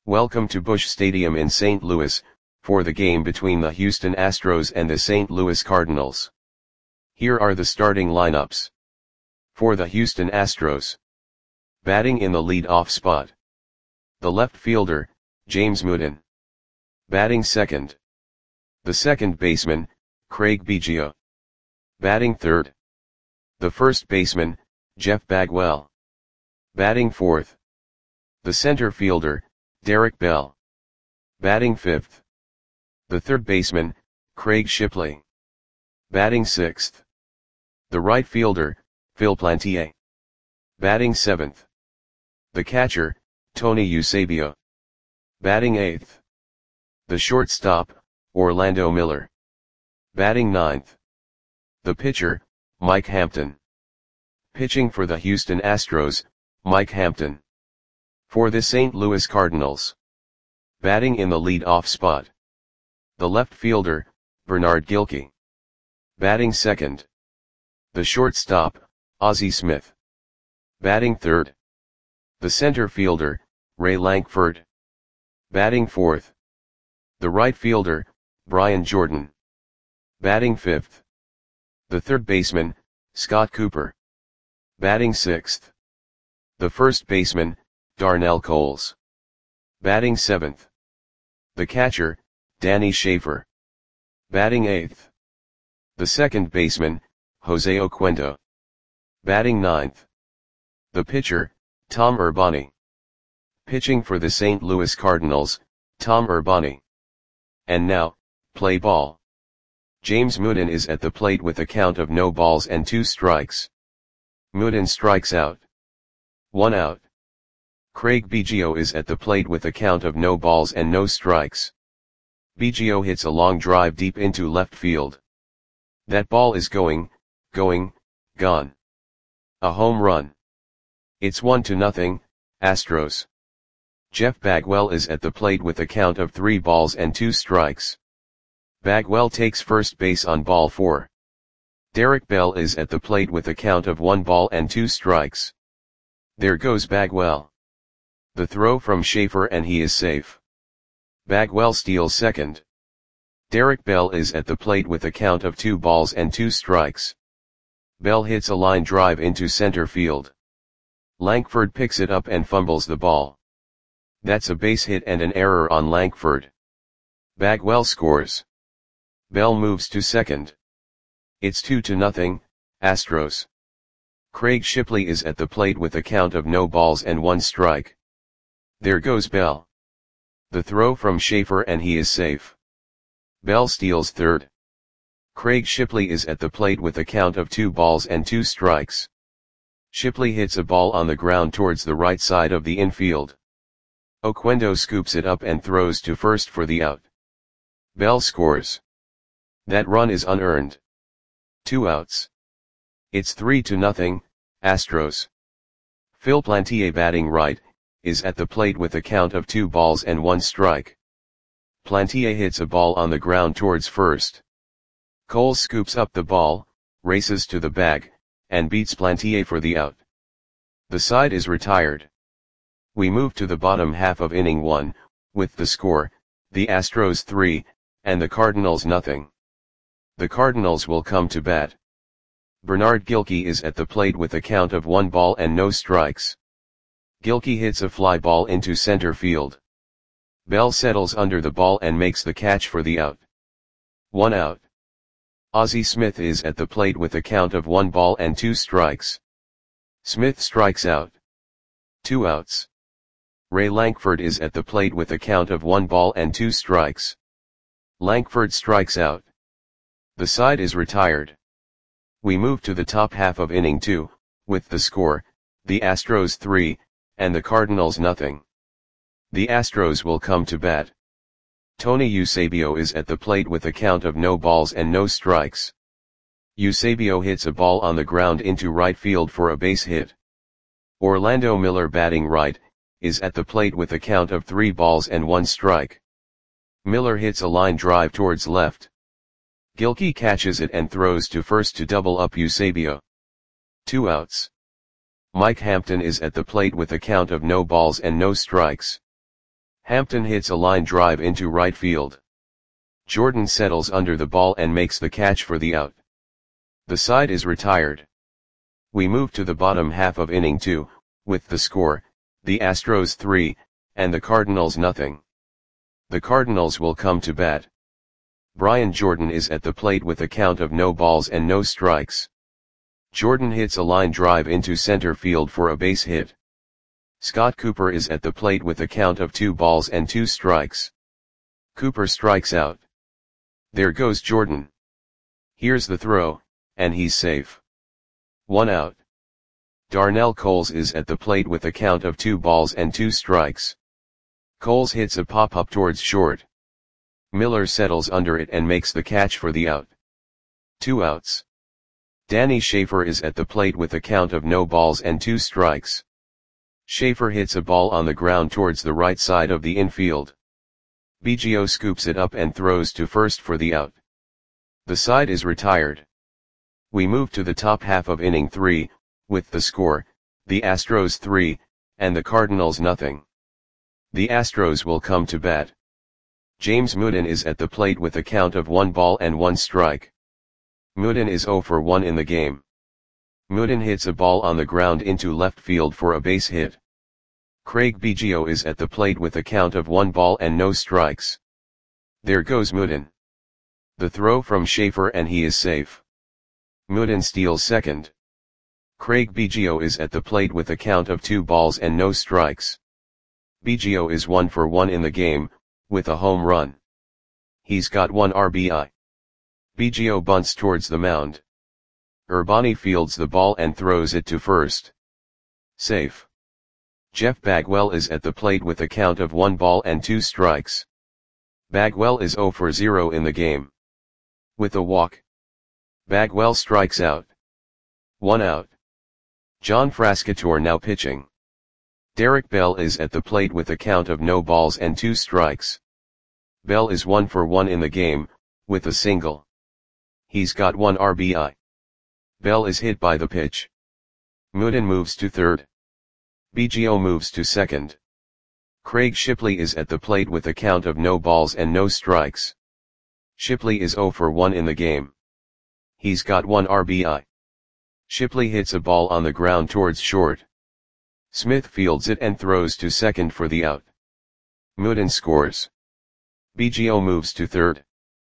Welcome to Busch Stadium in St. Louis, for the game between the Houston Astros and the St. Louis Cardinals. Here are the starting lineups. For the Houston Astros. Batting in the lead-off spot. The left fielder, James Mooden. Batting second. The second baseman, Craig Biggio. Batting third. The first baseman, Jeff Bagwell. Batting fourth. The center fielder, Derek Bell. Batting fifth. The third baseman, Craig Shipley. Batting sixth. The right fielder, Phil Plantier. Batting seventh. The catcher, Tony Eusebio. Batting eighth. The shortstop, Orlando Miller. Batting ninth. The pitcher, Mike Hampton. Pitching for the Houston Astros, Mike Hampton. For the St. Louis Cardinals. Batting in the lead-off spot. The left fielder, Bernard Gilkey. Batting second. The shortstop, Ozzie Smith. Batting third. The center fielder, Ray Lankford. Batting fourth. The right fielder, Brian Jordan. Batting fifth. The third baseman, Scott Cooper. Batting sixth. The first baseman, Darnell Coles. Batting seventh. The catcher, Danny Schaefer. Batting eighth. The second baseman, Jose Oquendo. Batting ninth. The pitcher, Tom Urbani. Pitching for the St. Louis Cardinals, Tom Urbani. And now, play ball. James Mooden is at the plate with a count of no balls and 2 strikes. Mooden strikes out. 1 out. Craig Biggio is at the plate with a count of no balls and no strikes. Biggio hits a long drive deep into left field. That ball is gone. A home run. It's 1-0, Astros. Jeff Bagwell is at the plate with a count of 3 balls and 2 strikes. Bagwell takes first base on ball 4. Derek Bell is at the plate with a count of 1 ball and 2 strikes. There goes Bagwell. The throw from Schaefer and he is safe. Bagwell steals second. Derek Bell is at the plate with a count of 2 balls and 2 strikes. Bell hits a line drive into center field. Lankford picks it up and fumbles the ball. That's a base hit and an error on Lankford. Bagwell scores. Bell moves to second. It's 2-0, Astros. Craig Shipley is at the plate with a count of no balls and 1 strike. There goes Bell. The throw from Schaefer and he is safe. Bell steals third. Craig Shipley is at the plate with a count of 2 balls and 2 strikes. Shipley hits a ball on the ground towards the right side of the infield. Oquendo scoops it up and throws to first for the out. Bell scores. That run is unearned. 2 outs. It's 3-0, Astros. Phil Plantier batting right, is at the plate with a count of 2 balls and 1 strike. Plantier hits a ball on the ground towards first. Coles scoops up the ball, races to the bag, and beats Plantier for the out. The side is retired. We move to the bottom half of inning 1, with the score, the Astros 3, and the Cardinals nothing. The Cardinals will come to bat. Bernard Gilkey is at the plate with a count of 1 ball and no strikes. Gilkey hits a fly ball into center field. Bell settles under the ball and makes the catch for the out. 1 out. Ozzie Smith is at the plate with a count of 1 ball and 2 strikes. Smith strikes out. 2 outs. Ray Lankford is at the plate with a count of 1 ball and 2 strikes. Lankford strikes out. The side is retired. We move to the top half of inning 2, with the score, the Astros 3, and the Cardinals nothing. The Astros will come to bat. Tony Eusebio is at the plate with a count of no balls and no strikes. Eusebio hits a ball on the ground into right field for a base hit. Orlando Miller batting right, is at the plate with a count of 3 balls and 1 strike. Miller hits a line drive towards left. Gilkey catches it and throws to first to double up Eusebio. 2 outs. Mike Hampton is at the plate with a count of no balls and no strikes. Hampton hits a line drive into right field. Jordan settles under the ball and makes the catch for the out. The side is retired. We move to the bottom half of inning 2, with the score, the Astros 3, and the Cardinals nothing. The Cardinals will come to bat. Brian Jordan is at the plate with a count of no balls and no strikes. Jordan hits a line drive into center field for a base hit. Scott Cooper is at the plate with a count of 2 balls and 2 strikes. Cooper strikes out. There goes Jordan. Here's the throw, and he's safe. 1 out. Darnell Coles is at the plate with a count of 2 balls and 2 strikes. Coles hits a pop-up towards short. Miller settles under it and makes the catch for the out. 2 outs. Danny Schaefer is at the plate with a count of no balls and 2 strikes. Schaefer hits a ball on the ground towards the right side of the infield. Biggio scoops it up and throws to first for the out. The side is retired. We move to the top half of inning 3, with the score, the Astros 3, and the Cardinals nothing. The Astros will come to bat. James Mooden is at the plate with a count of 1 ball and 1 strike. Mooden is 0 for 1 in the game. Mooden hits a ball on the ground into left field for a base hit. Craig Biggio is at the plate with a count of 1 ball and no strikes. There goes Mooden. The throw from Schaefer and he is safe. Mooden steals second. Craig Biggio is at the plate with a count of 2 balls and no strikes. Biggio is 1 for 1 in the game, with a home run. He's got 1 RBI. Biggio bunts towards the mound. Urbani fields the ball and throws it to first. Safe. Jeff Bagwell is at the plate with a count of 1 ball and 2 strikes. Bagwell is 0 for 0 in the game. With a walk, Bagwell strikes out. 1 out. John Frascatore now pitching. Derek Bell is at the plate with a count of no balls and 2 strikes. Bell is 1 for 1 in the game, with a single. He's got 1 RBI. Bell is hit by the pitch. Mooden moves to third. Biggio moves to second. Craig Shipley is at the plate with a count of no balls and no strikes. Shipley is 0 for 1 in the game. He's got 1 RBI. Shipley hits a ball on the ground towards short. Smith fields it and throws to second for the out. Mooden scores. Biggio moves to third.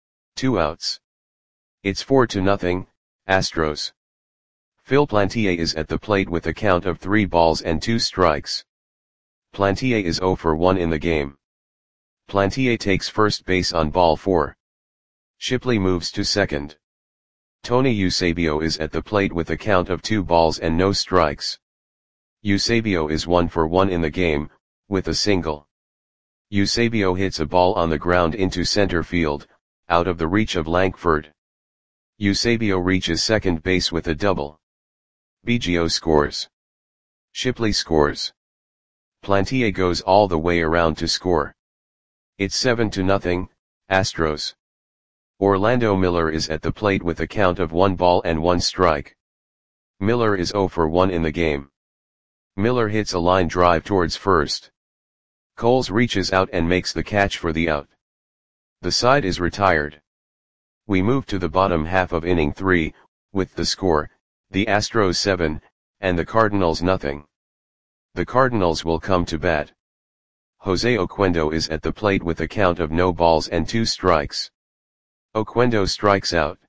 2 outs. It's 4-0, Astros. Phil Plantier is at the plate with a count of 3 balls and 2 strikes. Plantier is 0 for 1 in the game. Plantier takes first base on ball 4. Shipley moves to second. Tony Eusebio is at the plate with a count of 2 balls and no strikes. Eusebio is 1 for 1 in the game, with a single. Eusebio hits a ball on the ground into center field, out of the reach of Lankford. Eusebio reaches second base with a double. Biggio scores. Shipley scores. Plantier goes all the way around to score. It's 7-0, Astros. Orlando Miller is at the plate with a count of 1 ball and 1 strike. Miller is 0 for 1 in the game. Miller hits a line drive towards first. Coles reaches out and makes the catch for the out. The side is retired. We move to the bottom half of inning 3, with the score, the Astros 7, and the Cardinals nothing. The Cardinals will come to bat. Jose Oquendo is at the plate with a count of no balls and 2 strikes. Oquendo strikes out.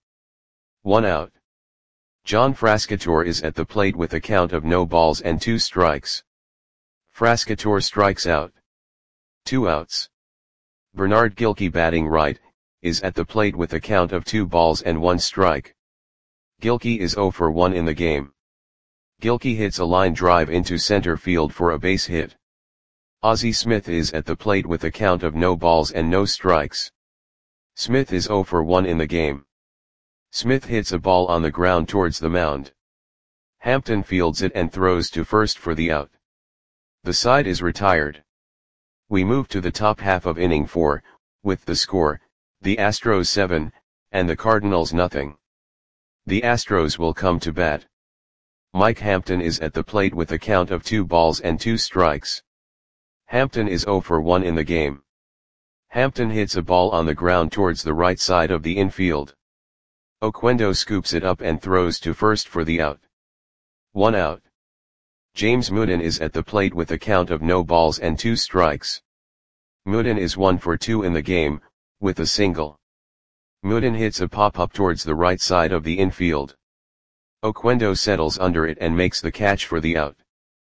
1 out. John Frascatore is at the plate with a count of no balls and 2 strikes. Frascatore strikes out. 2 outs. Bernard Gilkey batting right, is at the plate with a count of 2 balls and 1 strike. Gilkey is 0 for 1 in the game. Gilkey hits a line drive into center field for a base hit. Ozzie Smith is at the plate with a count of no balls and no strikes. Smith is 0 for 1 in the game. Smith hits a ball on the ground towards the mound. Hampton fields it and throws to first for the out. The side is retired. We move to the top half of inning 4, with the score, the Astros 7, and the Cardinals nothing. The Astros will come to bat. Mike Hampton is at the plate with a count of 2 balls and 2 strikes. Hampton is 0 for 1 in the game. Hampton hits a ball on the ground towards the right side of the infield. Oquendo scoops it up and throws to first for the out. 1 out. James Mooden is at the plate with a count of no balls and 2 strikes. Mooden is 1 for 2 in the game, with a single. Mooden hits a pop-up towards the right side of the infield. Oquendo settles under it and makes the catch for the out.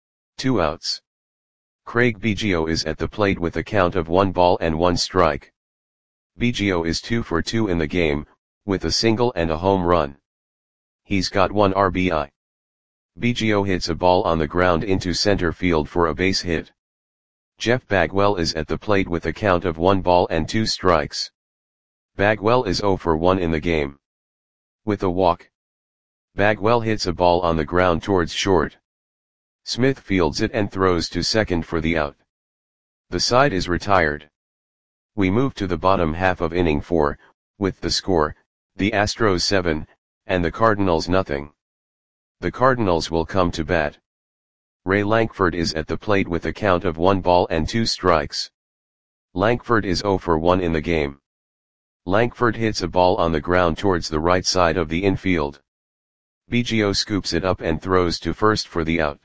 2 outs. Craig Biggio is at the plate with a count of 1 ball and 1 strike. Biggio is 2 for 2 in the game, with a single and a home run. He's got 1 RBI. Biggio hits a ball on the ground into center field for a base hit. Jeff Bagwell is at the plate with a count of 1 ball and 2 strikes. Bagwell is 0 for 1 in the game. With a walk. Bagwell hits a ball on the ground towards short. Smith fields it and throws to second for the out. The side is retired. We move to the bottom half of inning 4, with the score, the Astros 7, and the Cardinals nothing. The Cardinals will come to bat. Ray Lankford is at the plate with a count of 1 ball and 2 strikes. Lankford is 0 for 1 in the game. Lankford hits a ball on the ground towards the right side of the infield. Biggio scoops it up and throws to first for the out.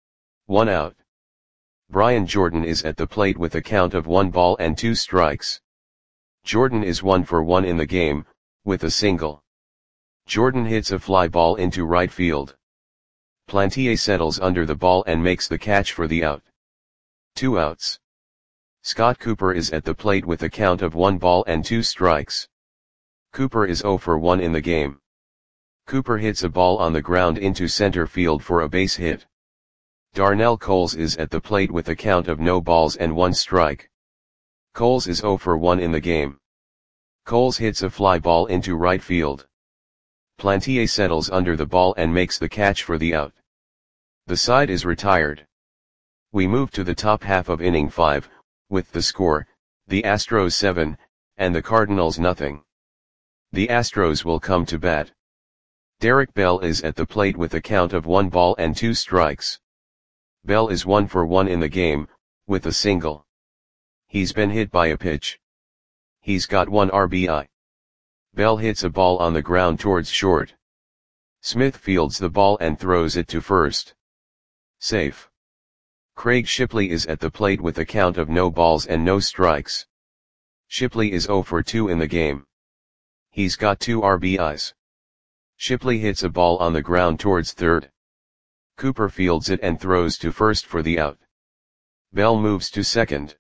1 out. Brian Jordan is at the plate with a count of 1 ball and 2 strikes. Jordan is 1 for 1 in the game, with a single. Jordan hits a fly ball into right field. Plantier settles under the ball and makes the catch for the out. 2 outs. Scott Cooper is at the plate with a count of 1 ball and 2 strikes. Cooper is 0 for 1 in the game. Cooper hits a ball on the ground into center field for a base hit. Darnell Coles is at the plate with a count of no balls and 1 strike. Coles is 0 for 1 in the game. Coles hits a fly ball into right field. Plantier settles under the ball and makes the catch for the out. The side is retired. We move to the top half of inning 5, with the score, the Astros 7, and the Cardinals nothing. The Astros will come to bat. Derek Bell is at the plate with a count of 1 ball and 2 strikes. Bell is 1 for 1 in the game, with a single. He's been hit by a pitch. He's got 1 RBI. Bell hits a ball on the ground towards short. Smith fields the ball and throws it to first. Safe. Craig Shipley is at the plate with a count of no balls and no strikes. Shipley is 0 for 2 in the game. He's got 2 RBIs. Shipley hits a ball on the ground towards third. Cooper fields it and throws to first for the out. Bell moves to second.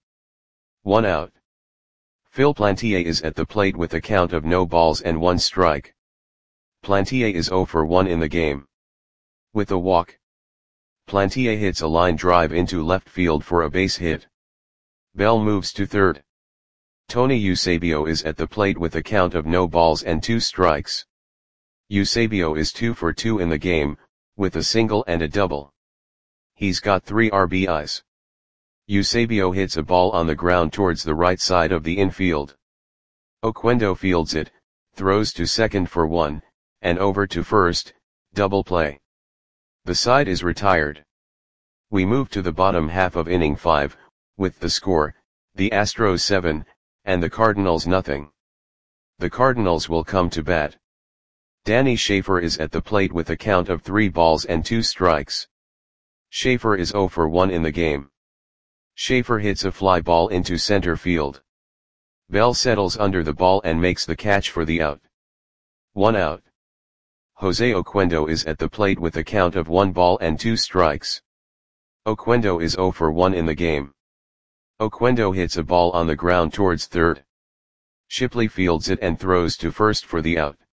1 out. Phil Plantier is at the plate with a count of no balls and 1 strike. Plantier is 0 for 1 in the game. With a walk. Plantier hits a line drive into left field for a base hit. Bell moves to third. Tony Eusebio is at the plate with a count of no balls and 2 strikes. Eusebio is 2 for 2 in the game, with a single and a double. He's got 3 RBIs. Eusebio hits a ball on the ground towards the right side of the infield. Oquendo fields it, throws to second for 1, and over to first, double play. The side is retired. We move to the bottom half of inning 5, with the score, the Astros 7, and the Cardinals nothing. The Cardinals will come to bat. Danny Schaefer is at the plate with a count of 3 balls and 2 strikes. Schaefer is 0 for 1 in the game. Schaefer hits a fly ball into center field. Bell settles under the ball and makes the catch for the out. 1 out. Jose Oquendo is at the plate with a count of 1 ball and 2 strikes. Oquendo is 0 for 1 in the game. Oquendo hits a ball on the ground towards third. Shipley fields it and throws to first for the out.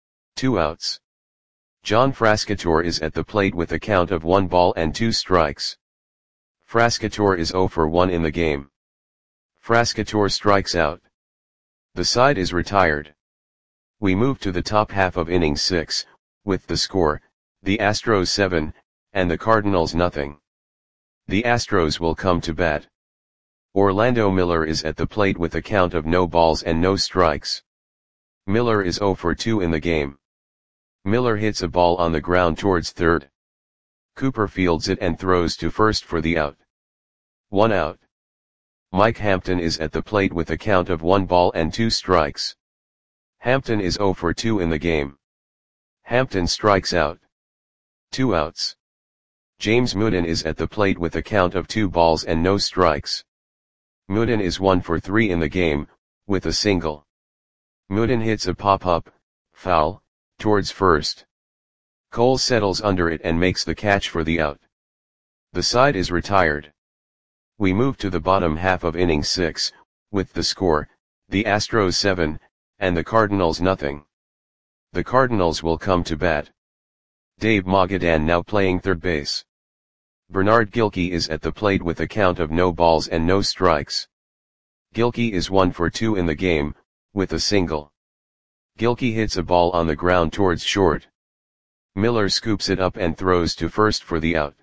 2 outs. John Frascatore is at the plate with a count of 1 ball and 2 strikes. Frascatore is 0 for 1 in the game. Frascatore strikes out. The side is retired. We move to the top half of inning 6, with the score, the Astros 7, and the Cardinals nothing. The Astros will come to bat. Orlando Miller is at the plate with a count of no balls and no strikes. Miller is 0 for 2 in the game. Miller hits a ball on the ground towards third. Cooper fields it and throws to first for the out. 1 out. Mike Hampton is at the plate with a count of 1 ball and 2 strikes. Hampton is 0 for 2 in the game. Hampton strikes out. 2 outs. James Mooden is at the plate with a count of 2 balls and no strikes. Mooden is 1 for 3 in the game, with a single. Mooden hits a pop-up, foul, towards first. Cole settles under it and makes the catch for the out. The side is retired. We move to the bottom half of inning 6, with the score, the Astros 7, and the Cardinals nothing. The Cardinals will come to bat. Dave Magadan now playing third base. Bernard Gilkey is at the plate with a count of no balls and no strikes. Gilkey is 1 for 2 in the game, with a single. Gilkey hits a ball on the ground towards short. Miller scoops it up and throws to first for the out.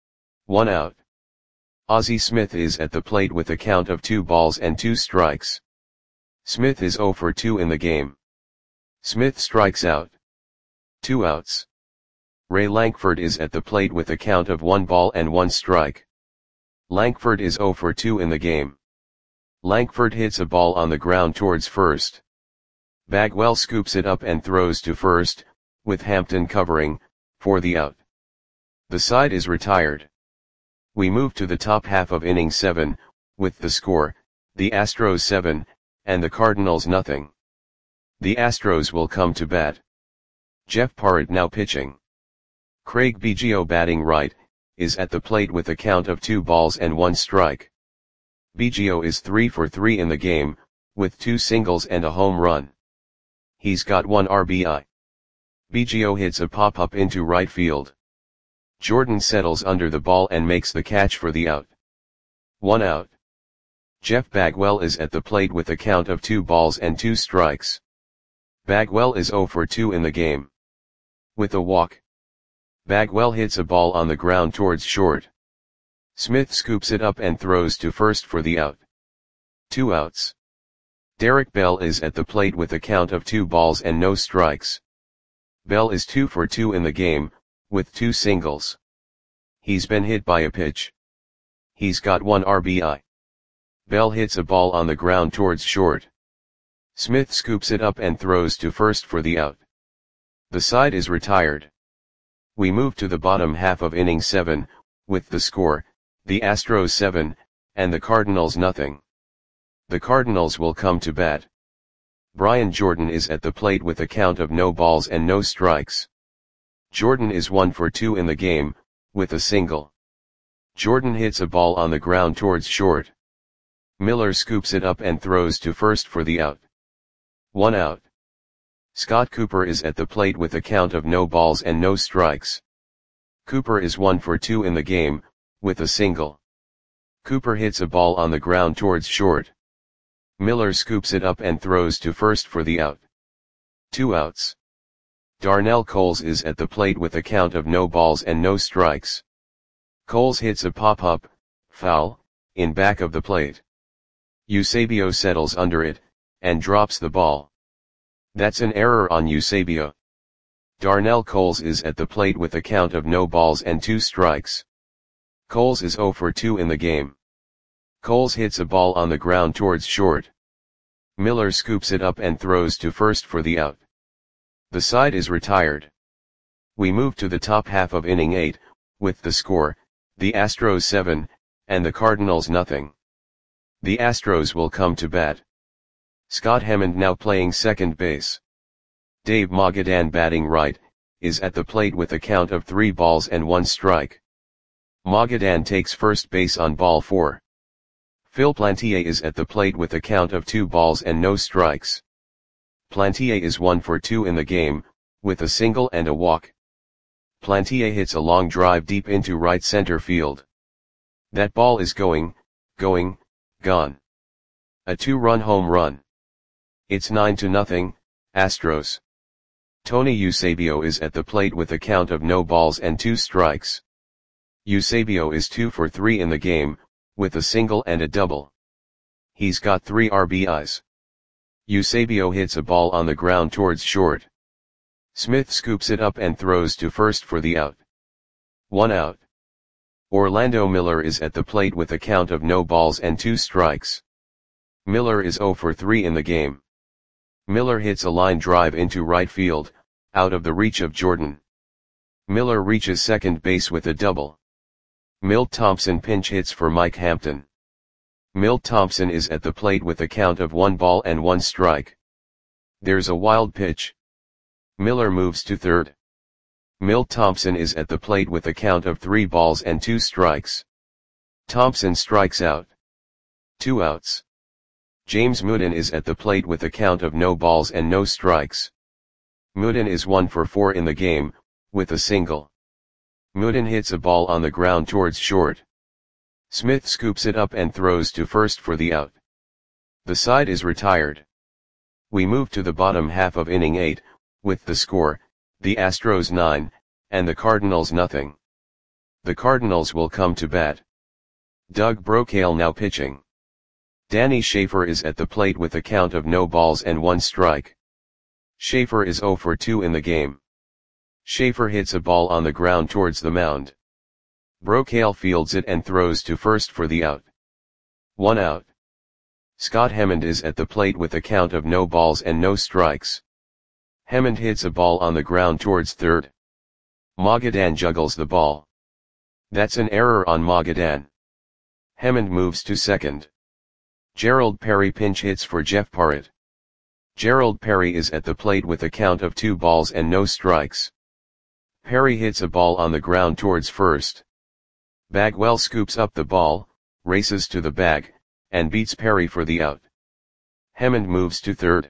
1 out. Ozzie Smith is at the plate with a count of 2 balls and 2 strikes. Smith is 0 for 2 in the game. Smith strikes out. 2 outs. Ray Lankford is at the plate with a count of 1 ball and 1 strike. Lankford is 0 for 2 in the game. Lankford hits a ball on the ground towards first. Bagwell scoops it up and throws to first, with Hampton covering, for the out. The side is retired. We move to the top half of inning 7, with the score, the Astros 7, and the Cardinals nothing. The Astros will come to bat. Jeff Parrott now pitching. Craig Biggio batting right, is at the plate with a count of 2 balls and 1 strike. Biggio is 3 for 3 in the game, with 2 singles and a home run. He's got 1 RBI. Biggio hits a pop-up into right field. Jordan settles under the ball and makes the catch for the out. 1 out. Jeff Bagwell is at the plate with a count of 2 balls and 2 strikes. Bagwell is 0 for 2 in the game. With a walk. Bagwell hits a ball on the ground towards short. Smith scoops it up and throws to first for the out. 2 outs. Derek Bell is at the plate with a count of 2 balls and no strikes. Bell is 2 for 2 in the game, with 2 singles. He's been hit by a pitch. He's got 1 RBI. Bell hits a ball on the ground towards short. Smith scoops it up and throws to first for the out. The side is retired. We move to the bottom half of inning 7, with the score, the Astros 7, and the Cardinals nothing. The Cardinals will come to bat. Brian Jordan is at the plate with a count of no balls and no strikes. Jordan is 1 for 2 in the game, with a single. Jordan hits a ball on the ground towards short. Miller scoops it up and throws to first for the out. 1 out. Scott Cooper is at the plate with a count of no balls and no strikes. Cooper is 1 for 2 in the game, with a single. Cooper hits a ball on the ground towards short. Miller scoops it up and throws to first for the out. 2 outs. Darnell Coles is at the plate with a count of no balls and no strikes. Coles hits a pop-up, foul, in back of the plate. Eusebio settles under it, and drops the ball. That's an error on Eusebio. Darnell Coles is at the plate with a count of no balls and 2 strikes. Coles is 0 for 2 in the game. Coles hits a ball on the ground towards short. Miller scoops it up and throws to first for the out. The side is retired. We move to the top half of inning 8, with the score, the Astros 7, and the Cardinals nothing. The Astros will come to bat. Scott Hammond now playing second base. Dave Magadan batting right, is at the plate with a count of 3 balls and 1 strike. Magadan takes first base on ball 4. Phil Plantier is at the plate with a count of 2 balls and no strikes. Plantier is 1 for 2 in the game, with a single and a walk. Plantier hits a long drive deep into right center field. That ball is gone. A 2-run home run. It's 9-0, Astros. Tony Eusebio is at the plate with a count of no balls and 2 strikes. Eusebio is 2 for 3 in the game, with a single and a double. He's got 3 RBIs. Eusebio hits a ball on the ground towards short. Smith scoops it up and throws to first for the out. 1 out. Orlando Miller is at the plate with a count of no balls and 2 strikes. Miller is 0 for 3 in the game. Miller hits a line drive into right field, out of the reach of Jordan. Miller reaches second base with a double. Milt Thompson pinch hits for Mike Hampton. Milt Thompson is at the plate with a count of 1 ball and 1 strike. There's a wild pitch. Miller moves to third. Milt Thompson is at the plate with a count of 3 balls and 2 strikes. Thompson strikes out. 2 outs. James Mooden is at the plate with a count of no balls and no strikes. Mooden is 1 for 4 in the game, with a single. Mooden hits a ball on the ground towards short. Smith scoops it up and throws to first for the out. The side is retired. We move to the bottom half of inning 8, with the score, the Astros 9, and the Cardinals nothing. The Cardinals will come to bat. Doug Brocail now pitching. Danny Schaefer is at the plate with a count of no balls and 1 strike. Schaefer is 0 for 2 in the game. Schaefer hits a ball on the ground towards the mound. Brocail fields it and throws to first for the out. 1 out. Scott Hemond is at the plate with a count of no balls and no strikes. Hemond hits a ball on the ground towards third. Magadan juggles the ball. That's an error on Magadan. Hemond moves to second. Gerald Perry pinch hits for Jeff Parrott. Gerald Perry is at the plate with a count of 2 balls and no strikes. Perry hits a ball on the ground towards first. Bagwell scoops up the ball, races to the bag, and beats Perry for the out. Hemond moves to third.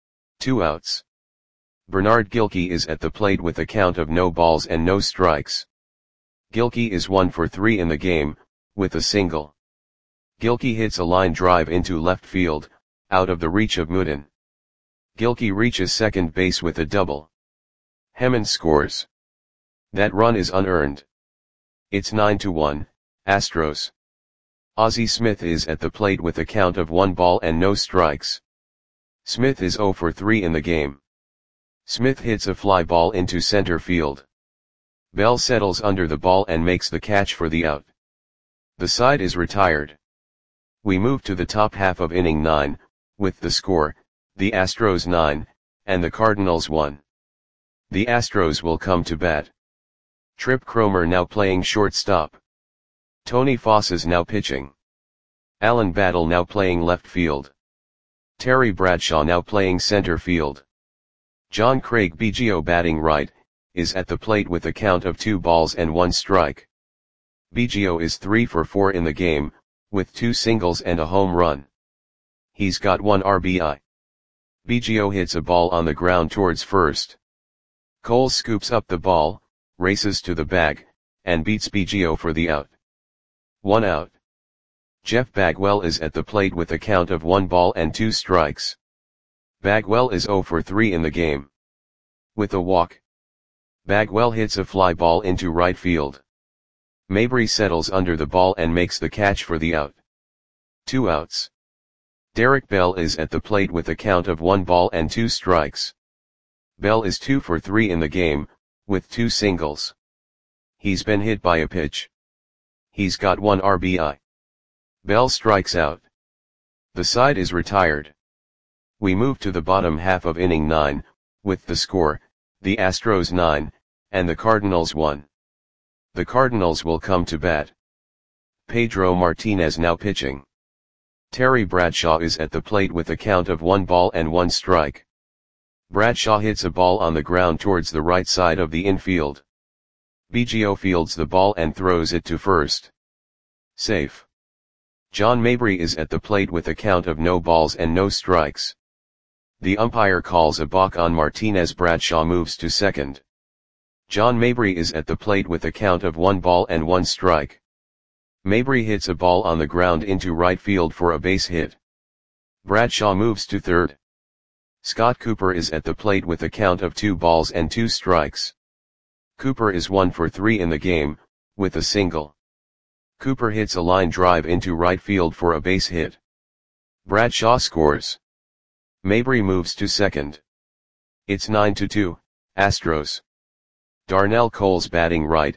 2 outs. Bernard Gilkey is at the plate with a count of no balls and no strikes. Gilkey is 1 for 3 in the game, with a single. Gilkey hits a line drive into left field, out of the reach of Mooden. Gilkey reaches second base with a double. Hemond scores. That run is unearned. It's 9-1, Astros. Ozzie Smith is at the plate with a count of 1 ball and no strikes. Smith is 0 for 3 in the game. Smith hits a fly ball into center field. Bell settles under the ball and makes the catch for the out. The side is retired. We move to the top half of inning 9, with the score, the Astros 9, and the Cardinals 1. The Astros will come to bat. Trip Cromer now playing shortstop. Tony Fossas now pitching. Alan Battle now playing left field. Terry Bradshaw now playing center field. John Craig Biggio batting right, is at the plate with a count of 2 balls and 1 strike. Biggio is 3 for 4 in the game, with 2 singles and a home run. He's got 1 RBI. Biggio hits a ball on the ground towards first. Cole scoops up the ball, races to the bag, and beats Biggio for the out. 1 out. Jeff Bagwell is at the plate with a count of 1 ball and 2 strikes. Bagwell is 0 for 3 in the game. With a walk. Bagwell hits a fly ball into right field. Mabry settles under the ball and makes the catch for the out. 2 outs. Derek Bell is at the plate with a count of 1 ball and 2 strikes. Bell is 2 for 3 in the game, with 2 singles. He's been hit by a pitch. He's got 1 RBI. Bell strikes out. The side is retired. We move to the bottom half of inning 9, with the score, the Astros 9, and the Cardinals 1. The Cardinals will come to bat. Pedro Martinez now pitching. Terry Bradshaw is at the plate with a count of 1 ball and 1 strike. Bradshaw hits a ball on the ground towards the right side of the infield. Biggio fields the ball and throws it to first. Safe. John Mabry is at the plate with a count of no balls and no strikes. The umpire calls a balk on Martinez. Bradshaw moves to second. John Mabry is at the plate with a count of 1 ball and 1 strike. Mabry hits a ball on the ground into right field for a base hit. Bradshaw moves to third. Scott Cooper is at the plate with a count of 2 balls and 2 strikes. Cooper is 1 for 3 in the game, with a single. Cooper hits a line drive into right field for a base hit. Bradshaw scores. Mabry moves to second. It's 9-2, Astros. Darnell Coles batting right,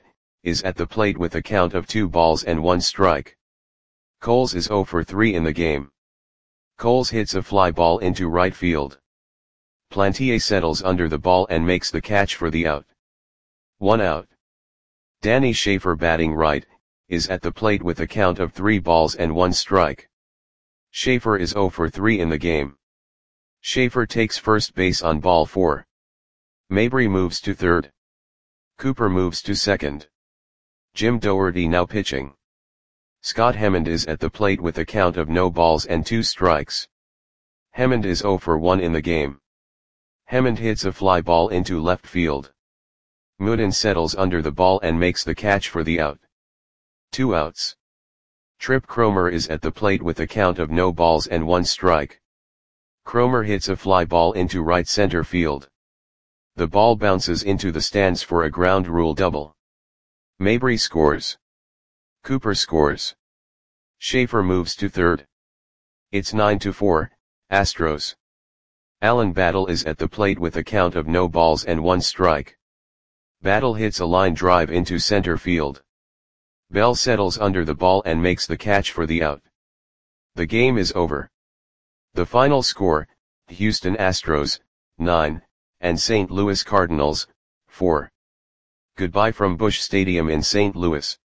is at the plate with a count of 2 balls and 1 strike. Coles is 0 for 3 in the game. Coles hits a fly ball into right field. Plantier settles under the ball and makes the catch for the out. 1 out. Danny Schaefer, batting right, is at the plate with a count of 3 balls and 1 strike. Schaefer is 0 for 3 in the game. Schaefer takes first base on ball 4. Mabry moves to third. Cooper moves to second. Jim Doherty now pitching. Scott Hemond is at the plate with a count of no balls and 2 strikes. Hemond is 0 for 1 in the game. Hemond hits a fly ball into left field. Mooden settles under the ball and makes the catch for the out. 2 outs. Trip Cromer is at the plate with a count of no balls and 1 strike. Cromer hits a fly ball into right center field. The ball bounces into the stands for a ground rule double. Mabry scores. Cooper scores. Schaefer moves to third. It's 9-4, Astros. Alan Battle is at the plate with a count of no balls and 1 strike. Battle hits a line drive into center field. Bell settles under the ball and makes the catch for the out. The game is over. The final score, Houston Astros, 9, and St. Louis Cardinals, 4. Goodbye from Busch Stadium in St. Louis.